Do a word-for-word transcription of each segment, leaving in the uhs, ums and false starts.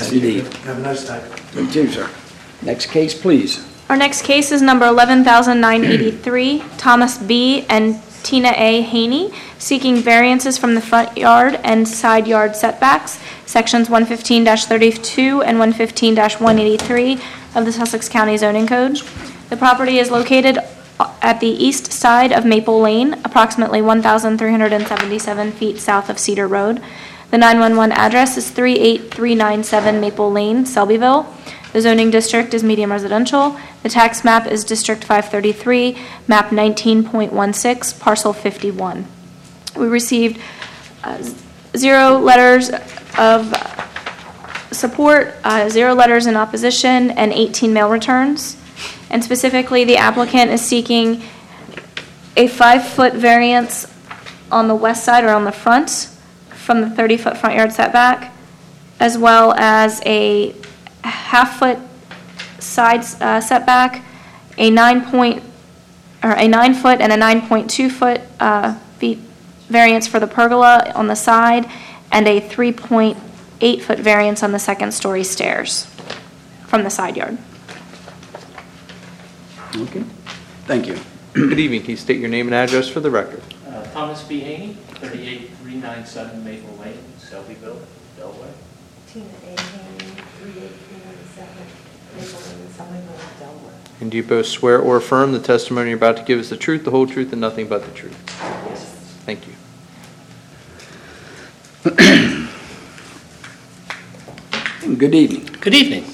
Yes, indeed. Have a nice day. You too, sir. Next case, please. Our next case is number eleven thousand nine hundred eighty-three, Thomas B. and Tina A. Haney, seeking variances from the front yard and side yard setbacks, sections one fifteen thirty-two and one fifteen one eighty-three of the Sussex County Zoning Code. The property is located at the east side of Maple Lane, approximately one thousand three hundred seventy-seven feet south of Cedar Road. The nine one one address is three eight three nine seven Maple Lane, Selbyville. The zoning district is medium residential. The tax map is District five thirty-three, map nineteen point one six, parcel fifty-one. We received uh, zero letters of support, uh, zero letters in opposition, and eighteen mail returns. And specifically, the applicant is seeking a five-foot variance on the west side or on the front from the thirty-foot front yard setback, as well as a half-foot side uh, setback, a nine point or a nine-foot and a nine point two foot uh, feet variance for the pergola on the side, and a three point eight foot variance on the second-story stairs from the side yard. Okay. Thank you. Good evening. Can you state your name and address for the record? Uh, Thomas B. Haney, thirty-eight three ninety-seven Maple Lane, Selbyville, Delaware. Tina A. Haney, three eight three nine seven Maple Lane, Selbyville, Delaware. And do you both swear or affirm the testimony you're about to give is the truth, the whole truth, and nothing but the truth? Yes. Thank you. Good evening. Good evening.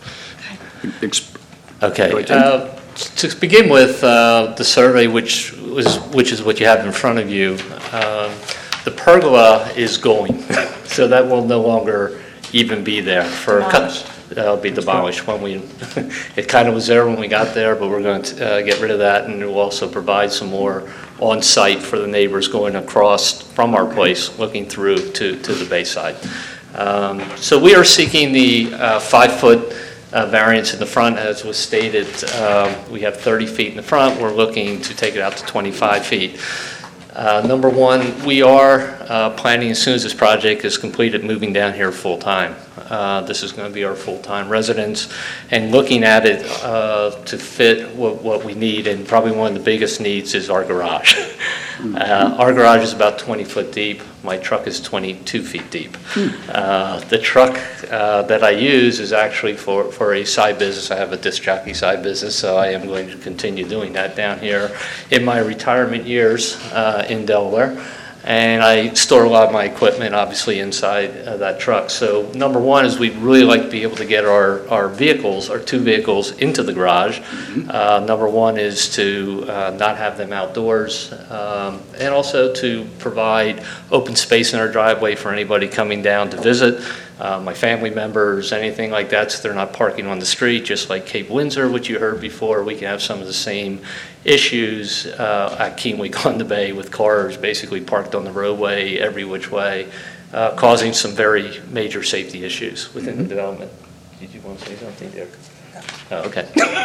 Exp- Okay. Go ahead, Tim. Uh, to begin with, uh, the survey, which was which is what you have in front of you, um, the pergola is going, so that will no longer even be there for a couple. That'll be demolished when we. It kind of was there when we got there, but we're going to uh, get rid of that, and it will also provide some more on-site for the neighbors going across from our place, looking through to to the bayside. Um, so we are seeking the uh, five-foot. Uh, variance in the front, as was stated. Um, we have thirty feet in the front. We're looking to take it out to twenty-five feet. Uh, number one, we are uh, planning, as soon as this project is completed, moving down here full-time. Uh, this is going to be our full-time residence, and looking at it uh, to fit what, what we need, and probably one of the biggest needs is our garage. Uh, our garage is about twenty foot deep. My truck is twenty-two feet deep. Uh, the truck uh, that I use is actually for, for a side business. I have a disc jockey side business, so I am going to continue doing that down here in my retirement years uh, in Delaware. And I store a lot of my equipment, obviously, inside uh, that truck. So number one is we'd really like to be able to get our, our vehicles, our two vehicles, into the garage. Mm-hmm. Uh, number one is to uh, not have them outdoors, um, and also to provide open space in our driveway for anybody coming down to visit. Uh, my family members, anything like that, so they're not parking on the street, just like Cape Windsor, which you heard before. We can have some of the same issues uh, at Keeneweek on the Bay with cars basically parked on the roadway every which way, uh, causing some very major safety issues within mm-hmm. the development. Did you want to say something, Derek? Oh, okay.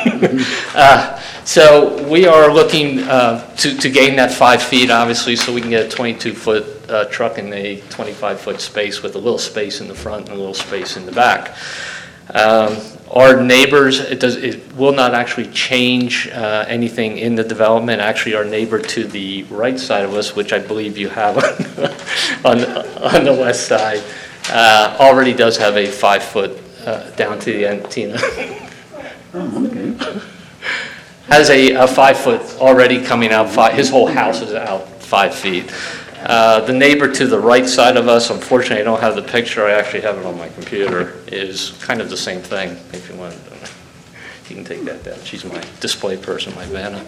uh, so we are looking uh, to, to gain that five feet, obviously, so we can get a twenty-two foot uh, truck in a twenty-five foot space with a little space in the front and a little space in the back. Um, our neighbors, it does, it will not actually change uh, anything in the development. Actually, our neighbor to the right side of us, which I believe you have on, on the west side, uh, already does have a five foot uh, down to the end, Tina. Oh, okay. Has a, a five foot already coming out. Five, his whole house is out five feet. Uh, the neighbor to the right side of us, unfortunately, I don't have the picture. I actually have it on my computer. Is kind of the same thing. If you want, you can take that down. She's my display person, my Vanna.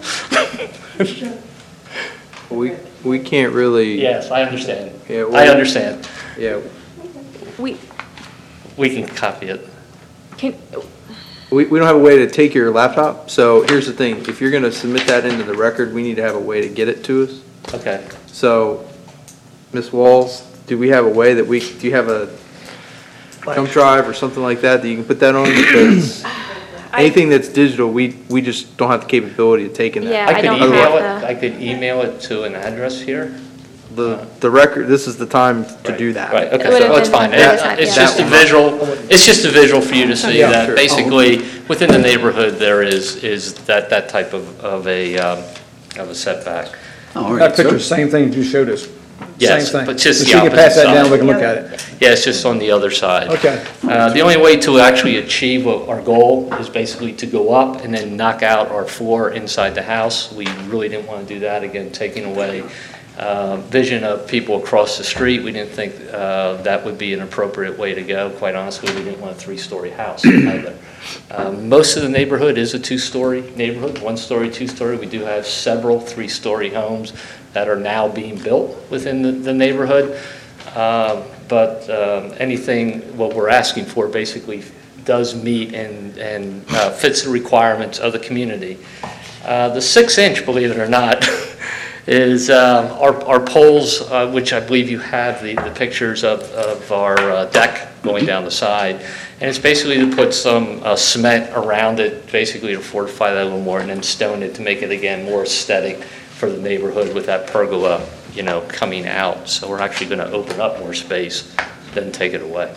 We we can't really. Yes, I understand. Yeah, well, I understand. Yeah. We We can copy it. can. We, we don't have a way to take your laptop, so here's the thing. If you're going to submit that into the record, we need to have a way to get it to us. Okay. So, Miz Walls, do we have a way that we, do you have a jump drive or something like that that you can put that on? Because anything that's digital, we, we just don't have the capability of taking that. Yeah, I I could don't email have it. the- I could email it to an address here, the, the record, this is the time to do that. Right, okay, It would've so that's been fine. the other It- side, It's yeah. just a visual, it's just a visual for you to see Yeah, that sure. basically, within the neighborhood, there is, is that, that type of, of a, um, of a setback. All That right, picture's sir. the same thing you showed us. Yes, Same thing. but just So the she can pass opposite that down, side. we can look at it. Yeah, it's just on the other side. Okay. Uh, The only way to actually achieve what our goal is basically to go up and then knock out our floor inside the house. We really didn't want to do that, again, taking away uh, vision of people across the street. We didn't think uh, that would be an appropriate way to go. Quite honestly, we didn't want a three-story house either. Um, Most of the neighborhood is a two-story neighborhood, one-story, two-story. We do have several three-story homes that are now being built within the- the neighborhood. Uh, But um, anything, what we're asking for basically does meet and and uh, fits the requirements of the community. Uh, The six-inch, believe it or not, is um, our our poles, uh, which I believe you have the the pictures of of our uh, deck going down the side. And it's basically to put some uh, cement around it, basically to fortify that a little more, and then stone it to make it, again, more aesthetic for the neighborhood with that pergola, you know, coming out. So we're actually going to open up more space than take it away.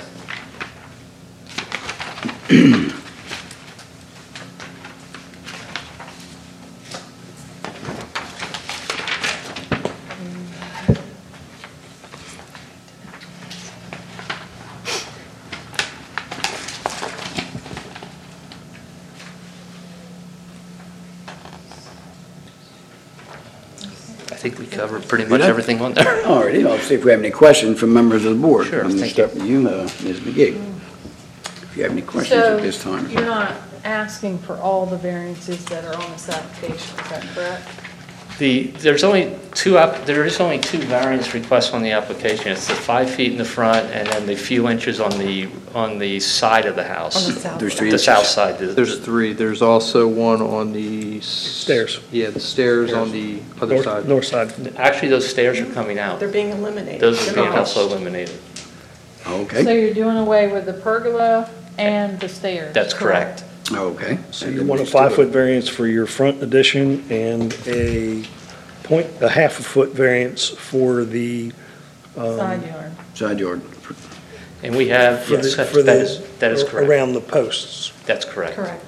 I think we covered pretty much everything on there. All righty, I'll see if we have any questions from members of the board. Sure, I'm going to thank you. start with you, uh, Miz McGee. If you have any questions at this time. So you're not asking for all the variances that are on this application, is that correct? The, there's only two, app- there is only two variance requests on the application. It's the five feet in the front and then the few inches on the, on the side of the house. On the south There's side. three The inches. south side. the- There's three, there's also one on the. s- Stairs. Yeah, the stairs on the other North- side. North side. Actually, those stairs are coming out. They're being eliminated. Those are They're being not. also eliminated. So Okay, you're doing away with the pergola and the stairs? That's correct. okay. So you want a five-foot variance for your front addition and a point, a half a foot variance for the, Side yard. Side yard. And we have, for yes, the, that for that is, that the, is correct. around the posts. That's correct. Correct.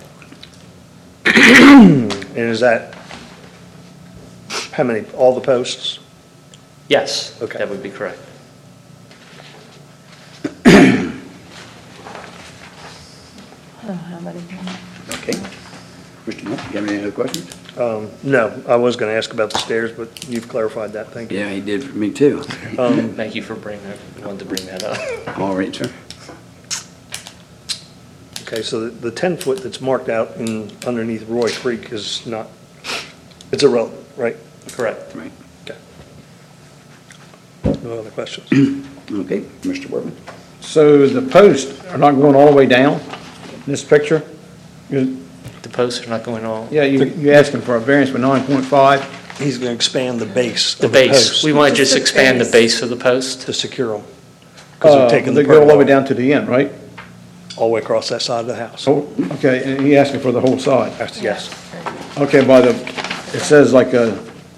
And is that, how many, all the posts? Yes, Okay. that would be correct. I don't have any. Okay. Mister Nutt, you have any other questions? Um, no, I was gonna ask about the stairs, but you've clarified that, thank you. Yeah, he did for me too. Um, Thank you for bringing, that- wanted to bring that up. All right, sir. Okay, so the- the ten-foot that's marked out in, underneath Roy Creek is not, it's irrelevant, right? Correct. Right. No other questions? Okay, Mister Workman. So the posts are not going all the way down in this picture? You- The posts are not going all, Yeah, you, you're asking for a variance for nine point five? He's gonna expand the base the of the base. post We want to Just just the expand the base. base of the post. to secure them. Because Uh, they're taking the They go all the way pergola down to the end, right? all the way across that side of the house. Oh, okay, and he asking for the whole side. That's- Yes. Okay, by the, it says like a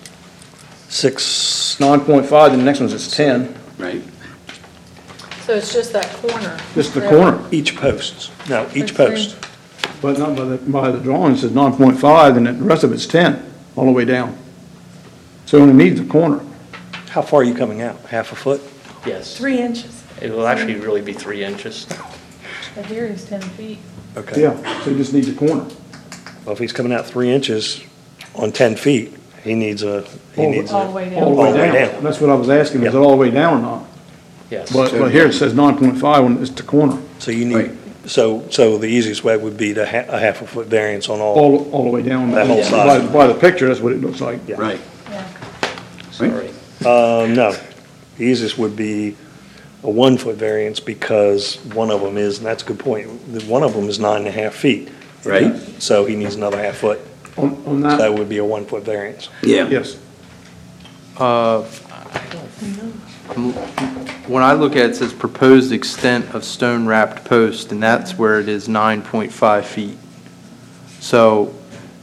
Six, nine point five, and the next one's it's ten, Right. So it's just that corner? just the There. corner. each post, no, each That's post. But not by the, by the drawing, it says nine point five, and the rest of it's ten, all the way down. So it only needs the corner. How far are you coming out? Half a foot? Yes. Three inches. It will actually really be three inches. But here is ten feet. Okay. Yeah, so he just needs a corner. Well, if he's coming out three inches on ten feet, he needs a, he Oh, needs All a, the way All the down. All way the way down. down. That's what I was asking, is it Yeah. all the way down or not? Yes. But, but here it says nine point five when it's the corner, so you Right. need, so, so the easiest way would be to ha, a half a foot variance on all. all, all the way down. That whole By, side. by the picture, that's what it looks like. Yeah. Right. Yeah. Sorry. Um, no, the easiest would be a one-foot variance because one of them is, and that's a good point, the- one of them is nine and a half feet. Right. So he needs another half foot. On, on That that, would be a one-foot variance. Yeah. yes. Uh, When I look at it, it says proposed extent of stone wrapped post, and that's where it is nine point five feet. So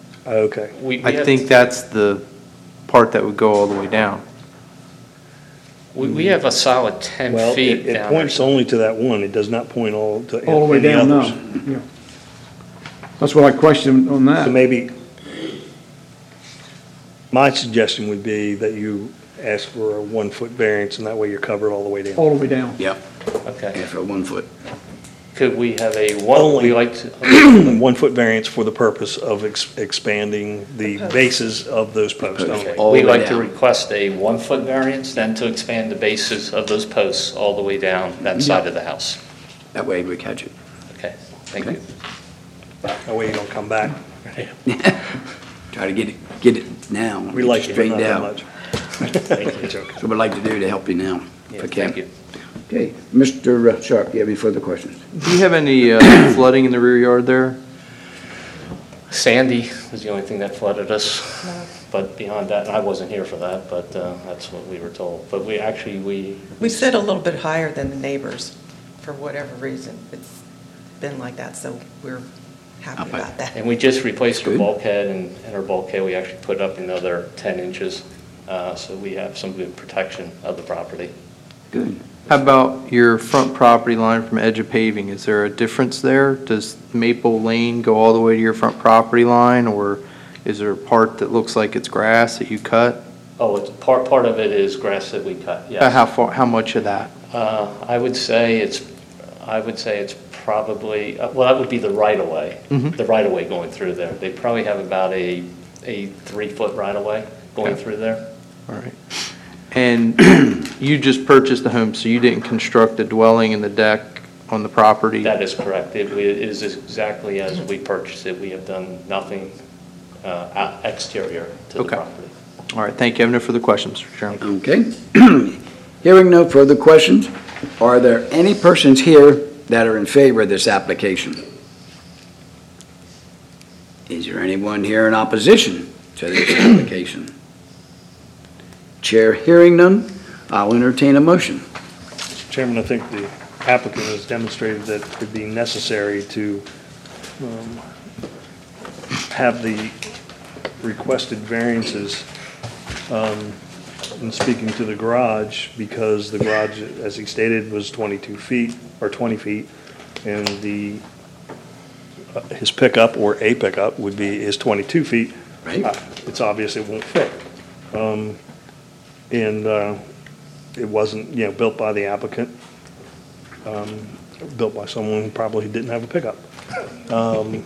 Okay. We- we I have- think that's the part that would go all the way down. We, we have a solid ten Well, feet it, it down points there. only to that one. It does not point all to All the way any down now. others. Yeah. That's what I questioned on So that. maybe, my suggestion would be that you ask for a one-foot variance, and that way you're covered all the way down. All the way down. Yep, Okay. yeah, for one foot. Could we have a one, Only. we like to, One-foot variance for the purpose of ex- expanding the bases of those posts Posts. only. All the we'd way like to down. request a one-foot variance, then to expand the bases of those posts all the way down that side of the house. That way we catch it. Okay, thank Okay. you. That way you don't come back. Try to get it, get it now. We like you, but not straightened that out. much. Thank you. Joking. So we'd like to do to help you now. Yeah, if we can. thank you. Okay, Mister Sharp, you have any further questions? Do you have any uh, flooding in the rear yard there? Sandy was the only thing that flooded us, but beyond that, and I wasn't here for that, but uh, that's what we were told. But we actually, we. We sit a little bit higher than the neighbors, for whatever reason. It's been like that, so we're happy Okay. about that. And we just replaced our Good. bulkhead, and, and our bulkhead, we actually put up another ten inches. Uh, so we have some good protection of the property. Good. How about your front property line from edge of paving? Is there a difference there? Does Maple Lane go all the way to your front property line, or is there a part that looks like it's grass that you cut? Oh, it's, part, part of it is grass that we cut, Uh, yes. How far, how much of that? Uh, I would say it's, I would say it's probably, uh, well, that would be the right-of-way, Mhm. the right-of-way going through there. They probably have about a, a three-foot right-of-way going Okay. through there. All right. And you just purchased the home, so you didn't construct the dwelling and the deck on the property? That is correct. It it is exactly as we purchased it. We have done nothing uh, out- exterior to the Okay. property. All right, thank you. I have no further questions, Mister Chairman. Okay. Hearing no further questions, are there any persons here that are in favor of this application? Is there anyone here in opposition to this application? Chair hearing none, I'll entertain a motion. Mister Chairman, I think the applicant has demonstrated that it would be necessary to um, have the requested variances um, in speaking to the garage, because the garage, as he stated, was twenty-two feet, or twenty feet, and the, uh, his pickup, or a pickup, would be, is twenty-two feet. Right. Uh, It's obvious it won't fit. Um, And uh, it wasn't, you know, built by the applicant, um, built by someone who probably didn't have a pickup. Um,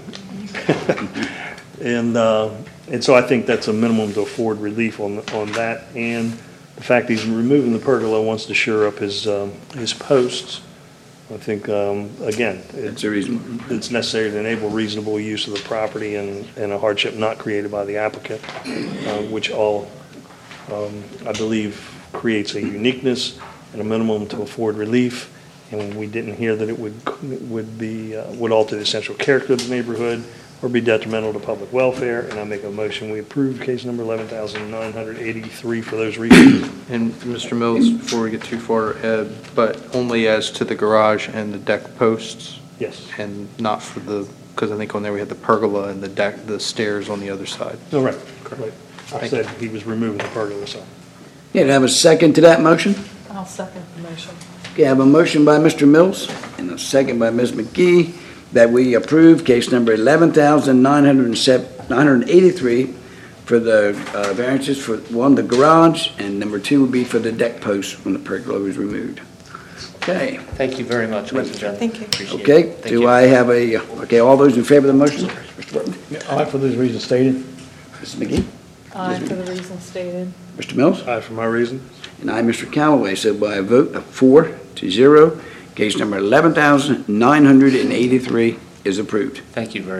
And, uh, and so I think that's a minimum to afford relief on, on that. And the fact he's removing the pergola, wants to shore up his, um, his posts. I think, um, again, That's it's, a reason. it's necessary to enable reasonable use of the property and, and a hardship not created by the applicant, uh, which all, um, I believe, creates a uniqueness and a minimum to afford relief. And we didn't hear that it would, would be, uh, would alter the essential character of the neighborhood or be detrimental to public welfare. And I make a motion, we approve case number eleven thousand nine hundred eighty-three for those reasons. And Mister Mills, before we get too far ahead, but only as to the garage and the deck posts, Yes. and not for the, because I think on there we had the pergola and the deck, the stairs on the other side. No, right, right. I said he was removing the pergola, so. Yeah, do I have a second to that motion? I'll second the motion. Okay, I have a motion by Mister Mills and a second by Miz McGee that we approve case number eleven thousand nine hundred eighty-three for the uh, variances for, one, the garage, and number two would be for the deck post when the pergola was removed. Okay, Thank you very much, ladies and gentlemen. Thank you. Appreciate it. okay, Thank do you. I have a, okay, all those in favor of the motion? Mister Burton? Aye for those reasons stated. Miz McGee? Aye for the reasons stated. Mister Mills? Aye, for my reasons. And I, Mister Callaway, so by a vote of four to zero, case number eleven thousand nine hundred eighty-three is approved. Thank you very